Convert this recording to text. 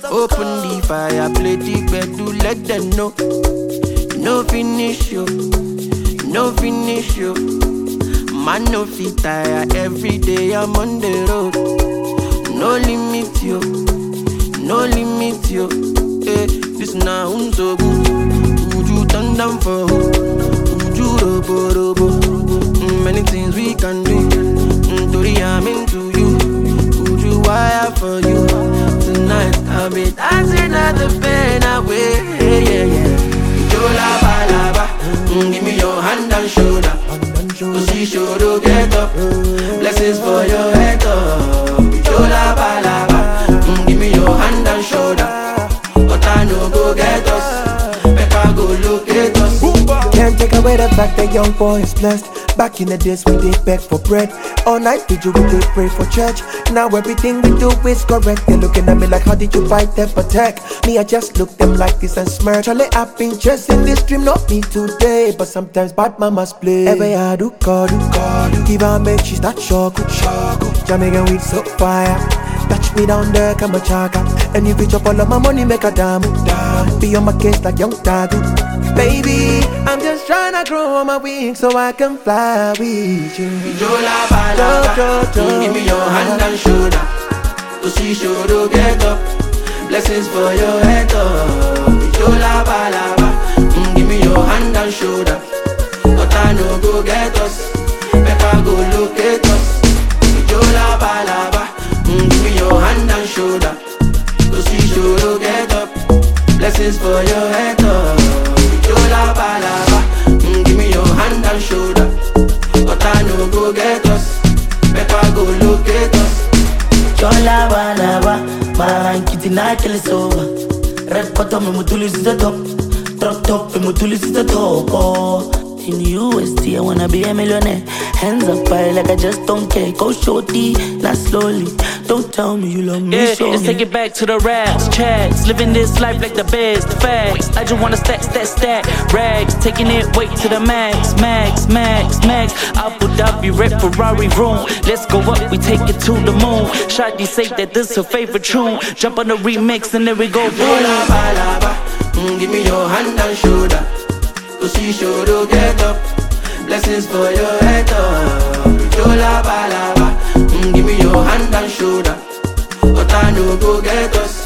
Open the fire, play the bed, do let them know. No finish you, no finish you. Man no fit tire, every day I'm on the road. No limit you, no limit you. Hey, this now so good. Would you turn down for who? Would you robo? Many things we can do. Tori, I'm into you. Would you wire for you? Tonight I'll be dancing at the pen away. Yeah. Jola balaba, give me your hand and shoulder. Pussy show to get up. Blessings for your head up. Jola balaba, give me your hand and shoulder. But I know go get us. Better go locate us. Can't take away the fact that young boy is blessed. Back in the days we did beg for bread. All night we did pray for church. Now everything we do is correct. They're looking at me like, how did you fight them protect? Me, I just look them like this and smirch. Charlie, I've been chasing this dream, not me today. But sometimes bad mamas play. Every I do call. Give her make she start shock. Jamaican weed so fire. Touch me down there, come a chaka. And if you chop all of my money, make a damn. Be on my case like young Tagu. Baby, I'm just trying to grow on my wings so I can fly with you. Jola balaba, give me your hand and shoulder. Pussy show to get up. Blessings for your head up. Jola balaba, give me your hand and shoulder. But I know go get us. Better go locate us. Jola balaba, give me your hand and shoulder. Pussy show to get up. Blessings for your head up. Jola balaba, give me your hand and shoulder. But I know go get us. Better go locate us. Jola balaba, man kitty na kill is over. Red bottom me mutuli is the top. Drop top me mutuli is the top. Oh. In USD, I wanna be a millionaire. Hands up high like I just don't care. Go shorty, not slowly. Don't tell me you love me, yeah, show let's me. take it back to the raps, checks. Living this life like the best, the facts. I just wanna stack rags. Taking it way to the max. Abu Dhabi, red Ferrari room. Let's go up, we take it to the moon. Shawty say that this her favorite tune. Jump on the remix and there we go. Jola balaba, give me your hand and shoulder. Pussy show to get up. Blessings for your head up. Jola balaba, give me your hand and shoulder. But I know go get us.